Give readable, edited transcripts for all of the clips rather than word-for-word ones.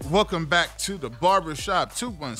Welcome back to the Barbershop,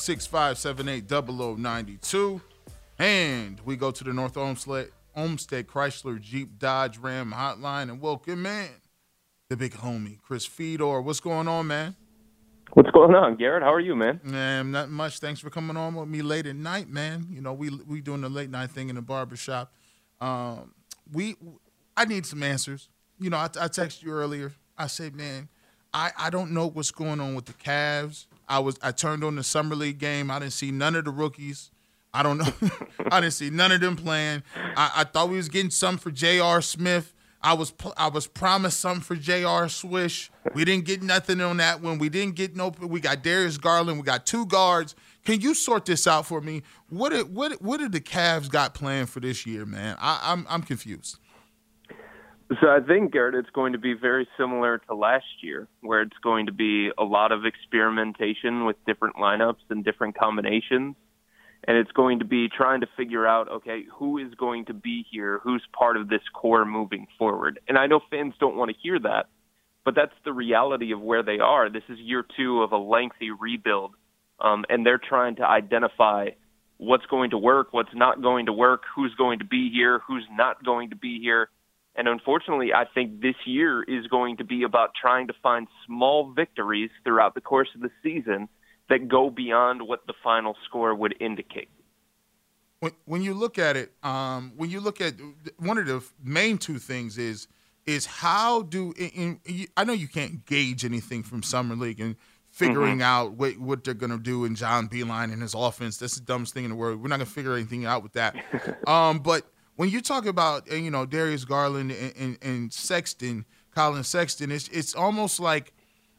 216-578-0092. And we go to the North Olmsted Chrysler Jeep Dodge Ram hotline and welcome in the big homie, Chris Fedor. What's going on, man? What's going on, Garrett? How are you, man? Man, not much. Thanks for coming on with me late at night, man. You know, we doing the late night thing in the barbershop. I need some answers. You know, I texted you earlier. I said, man, I don't know what's going on with the Cavs. I turned on the Summer League game. I didn't see none of the rookies. I don't know. I didn't see none of them playing. I thought we was getting some for J.R. Smith. I was promised something for J.R. Swish. We didn't get nothing on that one. We didn't get no. We got Darius Garland. We got two guards. Can you sort this out for me? What did the Cavs got planned for this year, man? I'm confused. So I think, Garrett, it's going to be very similar to last year, where it's going to be a lot of experimentation with different lineups and different combinations. And it's going to be trying to figure out, okay, who is going to be here, who's part of this core moving forward. And I know fans don't want to hear that, but that's the reality of where they are. This is year two of a lengthy rebuild, and they're trying to identify what's going to work, what's not going to work, who's going to be here, who's not going to be here. And unfortunately, I think this year is going to be about trying to find small victories throughout the course of the season that go beyond what the final score would indicate. When you look at it, one of the main two things is how do I know you can't gauge anything from Summer League and figuring out what they're going to do in John Beilein and his offense. That's the dumbest thing in the world. We're not going to figure anything out with that. But when you talk about Darius Garland and Sexton, Colin Sexton, it's almost like,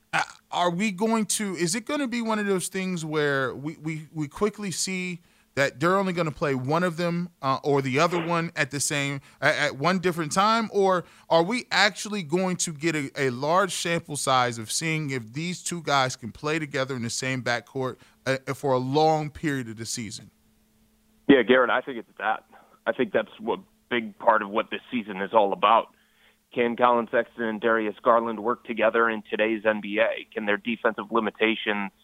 is it going to be one of those things where we quickly see that they're only going to play one of them or the other one at one different time? Or are we actually going to get a large sample size of seeing if these two guys can play together in the same backcourt for a long period of the season? Yeah, Garrett, I think it's that. I think that's a big part of what this season is all about. Can Colin Sexton and Darius Garland work together in today's NBA? Can their defensive limitations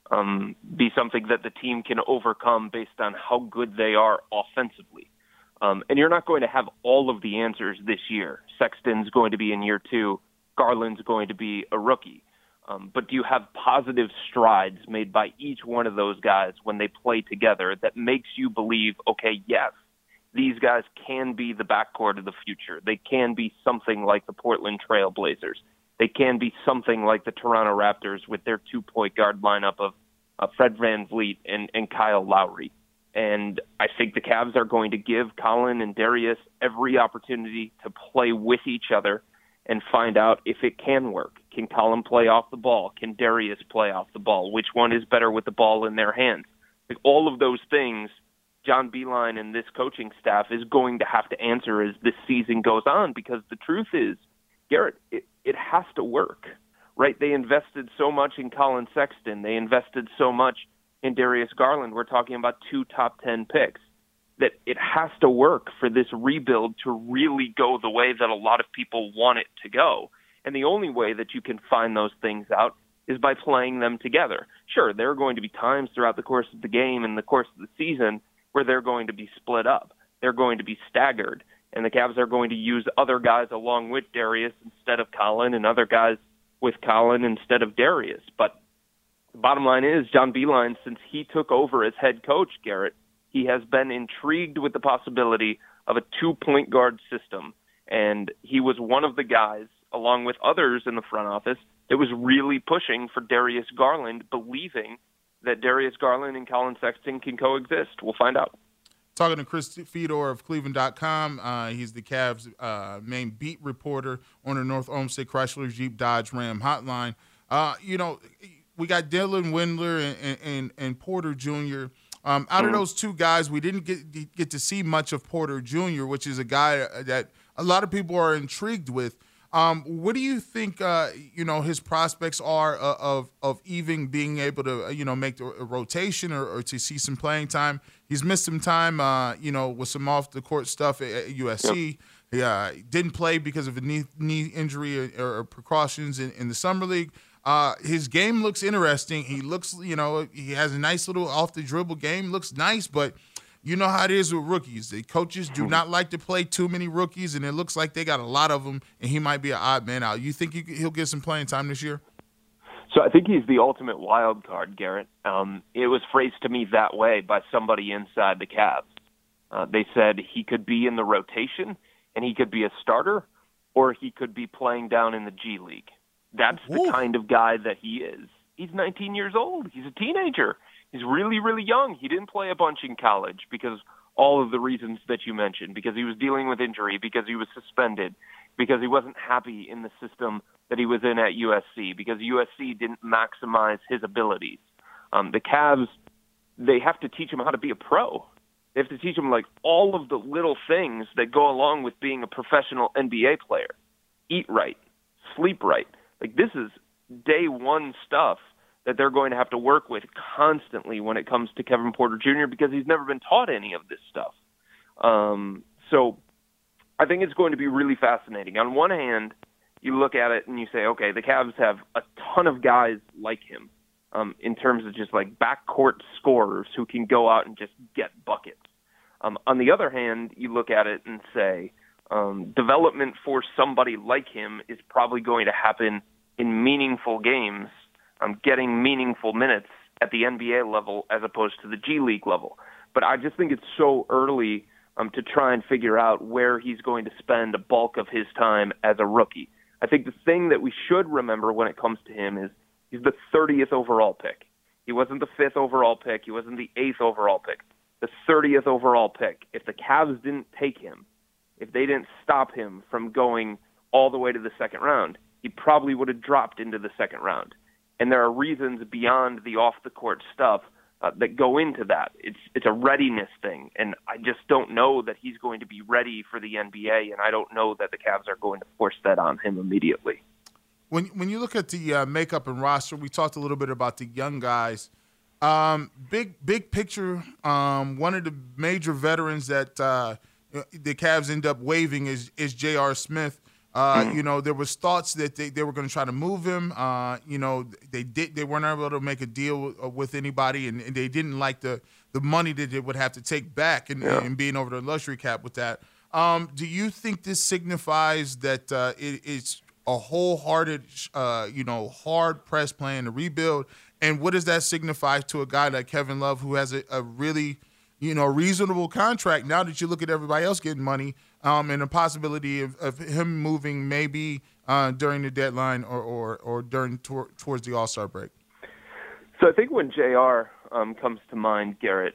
be something that the team can overcome based on how good they are offensively? And you're not going to have all of the answers this year. Sexton's going to be in year two. Garland's going to be a rookie. But do you have positive strides made by each one of those guys when they play together that makes you believe, okay, yes, these guys can be the backcourt of the future. They can be something like the Portland Trail Blazers. They can be something like the Toronto Raptors with their two-point guard lineup of Fred VanVleet and Kyle Lowry. And I think the Cavs are going to give Colin and Darius every opportunity to play with each other and find out if it can work. Can Colin play off the ball? Can Darius play off the ball? Which one is better with the ball in their hands? Like, all of those things John Beilein and this coaching staff is going to have to answer as this season goes on, because the truth is, Garrett, it has to work, right? They invested so much in Colin Sexton. They invested so much in Darius Garland. We're talking about 2 top 10 picks. That it has to work for this rebuild to really go the way that a lot of people want it to go. And the only way that you can find those things out is by playing them together. Sure, there are going to be times throughout the course of the game and the course of the season where they're going to be split up. They're going to be staggered. And the Cavs are going to use other guys along with Darius instead of Colin, and other guys with Colin instead of Darius. But the bottom line is, John Beilein, since he took over as head coach, Garrett, he has been intrigued with the possibility of a 2-point guard system. And he was one of the guys, along with others in the front office, that was really pushing for Darius Garland, believing that Darius Garland and Colin Sexton can coexist. We'll find out. Talking to Chris Fedor of Cleveland.com. He's the Cavs' main beat reporter on the North Olmsted Chrysler Jeep Dodge Ram hotline. We got Dylan Windler and Porter Jr. Out of those two guys, we didn't get to see much of Porter Jr., which is a guy that a lot of people are intrigued with. What do you think, his prospects are of even being able to, make a rotation or to see some playing time? He's missed some time, with some off-the-court stuff at USC. Yep. He didn't play because of a knee injury or precautions in the Summer League. His game looks interesting. He looks, he has a nice little off the dribble game. Looks nice, but you know how it is with rookies. The coaches do not like to play too many rookies, and it looks like they got a lot of them, and he might be an odd man out. You think he'll get some playing time this year? So I think he's the ultimate wild card, Garrett. It was phrased to me that way by somebody inside the Cavs. They said he could be in the rotation, and he could be a starter, or he could be playing down in the G League. That's the kind of guy that he is. He's 19 years old. He's a teenager. He's really, really young. He didn't play a bunch in college because all of the reasons that you mentioned, because he was dealing with injury, because he was suspended, because he wasn't happy in the system that he was in at USC, because USC didn't maximize his abilities. The Cavs, they have to teach him how to be a pro. They have to teach him like all of the little things that go along with being a professional NBA player. Eat right, sleep right. Like this is day one stuff that they're going to have to work with constantly when it comes to Kevin Porter Jr. because he's never been taught any of this stuff. So I think it's going to be really fascinating. On one hand, you look at it and you say, okay, the Cavs have a ton of guys like him in terms of just like backcourt scorers who can go out and just get buckets. On the other hand, you look at it and say development for somebody like him is probably going to happen in meaningful games, getting meaningful minutes at the NBA level as opposed to the G League level. But I just think it's so early to try and figure out where he's going to spend a bulk of his time as a rookie. I think the thing that we should remember when it comes to him is he's the 30th overall pick. He wasn't the 5th overall pick. He wasn't the 8th overall pick. The 30th overall pick. If the Cavs didn't take him, if they didn't stop him from going all the way to the second round, he probably would have dropped into the second round. And there are reasons beyond the off-the-court stuff that go into that. It's a readiness thing, and I just don't know that he's going to be ready for the NBA, and I don't know that the Cavs are going to force that on him immediately. When you look at the makeup and roster, we talked a little bit about the young guys. Big picture, one of the major veterans that the Cavs end up waiving is J.R. Smith. There was thoughts that they were going to try to move him. They weren't able to make a deal with anybody, and they didn't like the money that they would have to take back and being over the luxury cap with that. Do you think this signifies that it's a wholehearted, hard press plan to rebuild? And what does that signify to a guy like Kevin Love, who has a really reasonable contract now that you look at everybody else getting money, and the possibility of him moving maybe during the deadline or during towards the All-Star break? So I think when JR comes to mind, Garrett,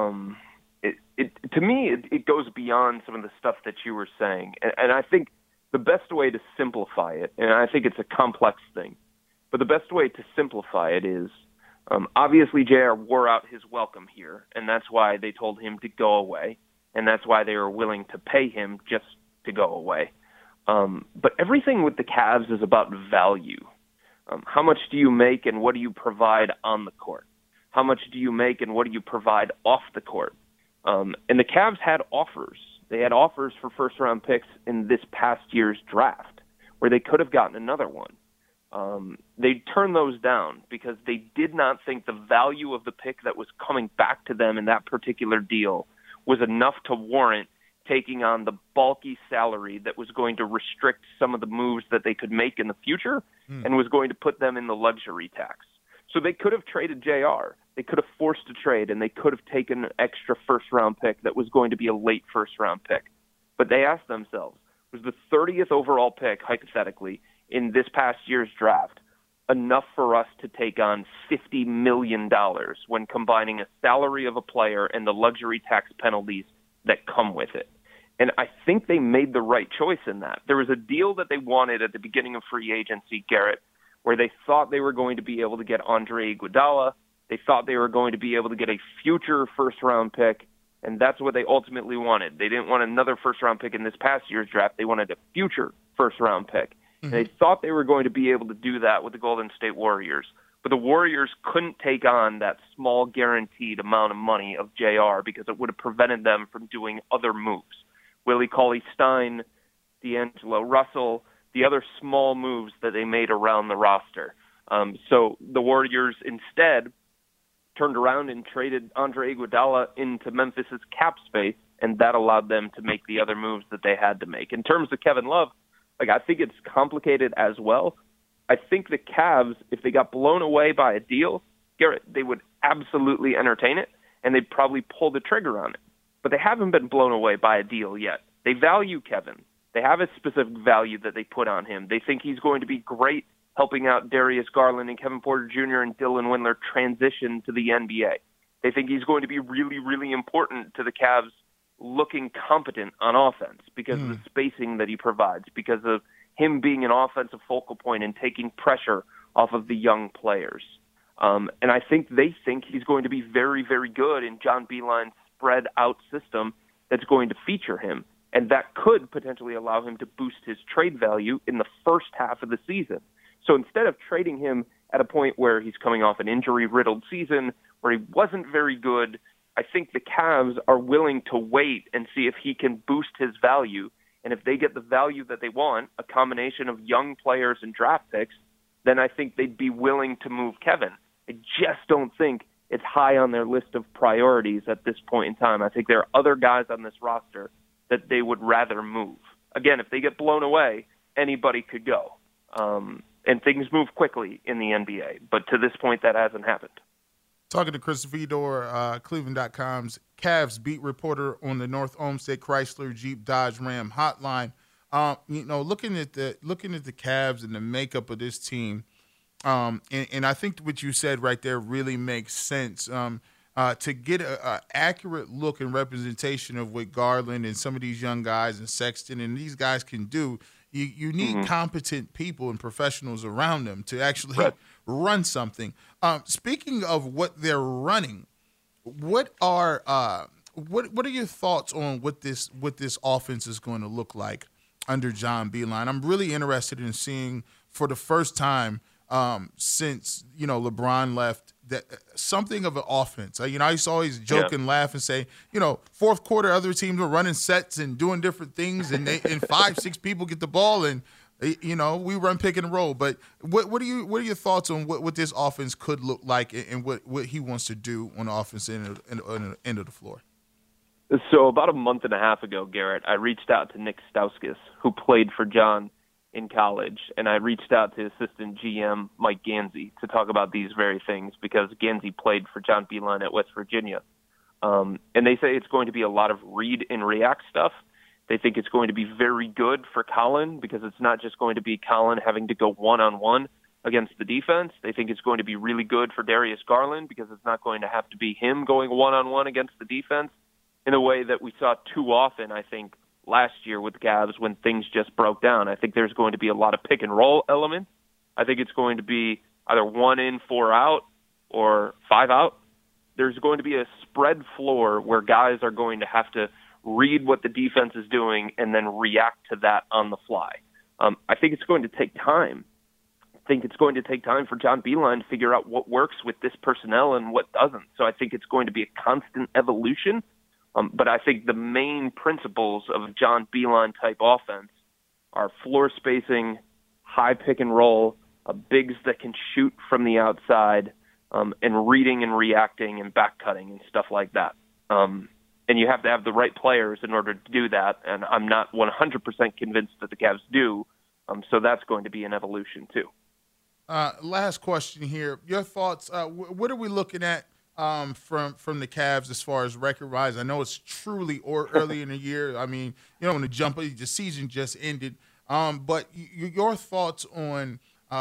to me it goes beyond some of the stuff that you were saying. And I think the best way to simplify it, and I think it's a complex thing, but the best way to simplify it is obviously JR wore out his welcome here, and that's why they told him to go away, and that's why they were willing to pay him just to go away. But everything with the Cavs is about value. How much do you make and what do you provide on the court? How much do you make and what do you provide off the court? And the Cavs had offers. They had offers for first-round picks in this past year's draft where they could have gotten another one. They turned those down because they did not think the value of the pick that was coming back to them in that particular deal was enough to warrant taking on the bulky salary that was going to restrict some of the moves that they could make in the future and was going to put them in the luxury tax. So they could have traded JR. They could have forced a trade, and they could have taken an extra first-round pick that was going to be a late first-round pick. But they asked themselves, was the 30th overall pick, hypothetically, in this past year's draft enough for us to take on $50 million when combining a salary of a player and the luxury tax penalties that come with it? And I think they made the right choice in that. There was a deal that they wanted at the beginning of free agency, Garrett, where they thought they were going to be able to get Andre Iguodala. They thought they were going to be able to get a future first-round pick, and that's what they ultimately wanted. They didn't want another first-round pick in this past year's draft. They wanted a future first-round pick. And they thought they were going to be able to do that with the Golden State Warriors. But the Warriors couldn't take on that small guaranteed amount of money of JR because it would have prevented them from doing other moves. Willie Cauley-Stein, D'Angelo Russell, the other small moves that they made around the roster. So the Warriors instead turned around and traded Andre Iguodala into Memphis's cap space, and that allowed them to make the other moves that they had to make. In terms of Kevin Love, I think it's complicated as well. I think the Cavs, if they got blown away by a deal, Garrett, they would absolutely entertain it, and they'd probably pull the trigger on it. But they haven't been blown away by a deal yet. They value Kevin. They have a specific value that they put on him. They think he's going to be great helping out Darius Garland and Kevin Porter Jr. and Dylan Windler transition to the NBA. They think he's going to be really, really important to the Cavs looking competent on offense because of the spacing that he provides, because of him being an offensive focal point and taking pressure off of the young players. And I think they think he's going to be very, very good in John Beilein's spread-out system that's going to feature him. And that could potentially allow him to boost his trade value in the first half of the season. So instead of trading him at a point where he's coming off an injury-riddled season, where he wasn't very good, I think the Cavs are willing to wait and see if he can boost his value. And if they get the value that they want, a combination of young players and draft picks, then I think they'd be willing to move Kevin. I just don't think it's high on their list of priorities at this point in time. I think there are other guys on this roster that they would rather move. Again, if they get blown away, anybody could go. And things move quickly in the NBA. But to this point, that hasn't happened. Talking to Chris Fedor, Cleveland.com's Cavs beat reporter on the North Olmsted Chrysler Jeep Dodge Ram hotline. Looking at the Cavs and the makeup of this team, and I think what you said right there really makes sense. To get an accurate look and representation of what Garland and some of these young guys and Sexton and these guys can do, you need competent people and professionals around them to actually run something. Speaking of what they're running, what are your thoughts on what this offense is going to look like under John Beilein? I'm really interested in seeing for the first time since LeBron left that something of an offense. I used to always joke and laugh and say, fourth quarter, other teams were running sets and doing different things, and 5-6 people get the ball, and we run pick and roll. But what are your thoughts on what this offense could look like and what he wants to do on the offense end of the floor? So about a month and a half ago, Garrett, I reached out to Nick Stauskas, who played for John in college, and I reached out to assistant GM Mike Gansey to talk about these very things because Gansey played for John Beilein at West Virginia. And they say it's going to be a lot of read and react stuff. They think it's going to be very good for Colin because it's not just going to be Colin having to go one-on-one against the defense. They think it's going to be really good for Darius Garland because it's not going to have to be him going one-on-one against the defense in a way that we saw too often, I think, last year with the Cavs when things just broke down. I think there's going to be a lot of pick and roll elements. I think it's going to be either 1 in, 4 out, or 5 out. There's going to be a spread floor where guys are going to have to read what the defense is doing and then react to that on the fly. I think it's going to take time. I think it's going to take time for John Beilein to figure out what works with this personnel and what doesn't. So I think it's going to be a constant evolution. But I think the main principles of John Beilein-type offense are floor spacing, high pick and roll, bigs that can shoot from the outside, and reading and reacting and back cutting and stuff like that. And you have to have the right players in order to do that, and I'm not 100% convinced that the Cavs do. So that's going to be an evolution too. Last question here. Your thoughts, what are we looking at from the Cavs as far as record-wise? I know it's truly early in the year. I mean, you don't want to jump. The season just ended. But your thoughts on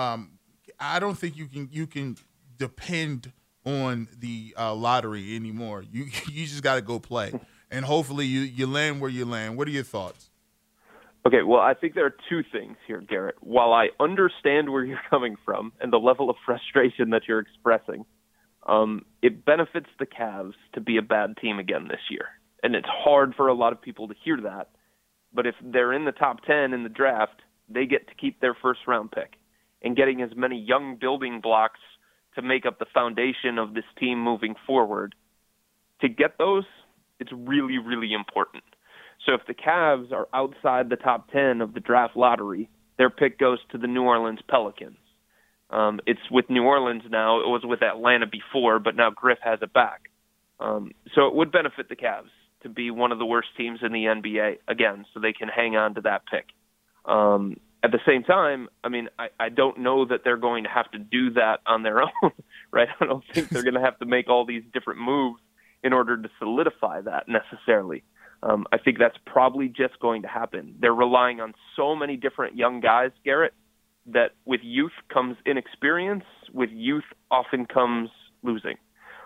I don't think you can depend on the lottery anymore. You just got to go play. And hopefully you land where you land. What are your thoughts? Okay, well, I think there are two things here, Garrett. While I understand where you're coming from and the level of frustration that you're expressing, it benefits the Cavs to be a bad team again this year. And it's hard for a lot of people to hear that. But if they're in the top 10 in the draft, they get to keep their first-round pick. And getting as many young building blocks to make up the foundation of this team moving forward, to get those, it's really, really important. So if the Cavs are outside the top 10 of the draft lottery, their pick goes to the New Orleans Pelicans. It's with New Orleans now. It was with Atlanta before, but now Griff has it back. So it would benefit the Cavs to be one of the worst teams in the NBA again, so they can hang on to that pick. At the same time, I mean, I don't know that they're going to have to do that on their own, right? I don't think they're going to have to make all these different moves in order to solidify that necessarily. I think that's probably just going to happen. They're relying on so many different young guys, Garrett, that with youth comes inexperience. With youth often comes losing.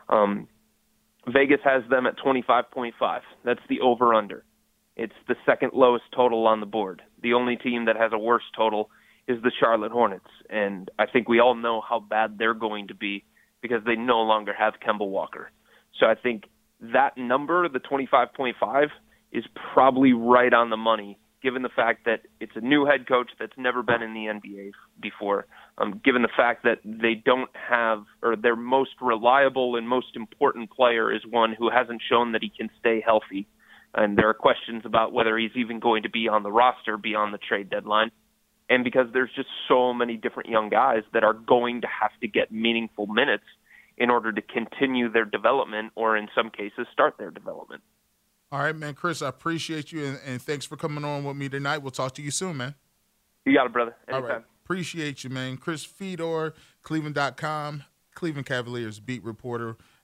Vegas has them at 25.5. That's the over-under. It's the second lowest total on the board. The only team that has a worse total is the Charlotte Hornets, and I think we all know how bad they're going to be because they no longer have Kemba Walker. So I think that number, the 25.5, is probably right on the money, given the fact that it's a new head coach that's never been in the NBA before, given the fact that they don't have, or their most reliable and most important player is one who hasn't shown that he can stay healthy. And there are questions about whether he's even going to be on the roster beyond the trade deadline. And because there's just so many different young guys that are going to have to get meaningful minutes in order to continue their development or in some cases start their development. All right, man. Chris, I appreciate you, and thanks for coming on with me tonight. We'll talk to you soon, man. You got it, brother. Anytime. All right. Appreciate you, man. Chris Fedor, Cleveland.com, Cleveland Cavaliers beat reporter.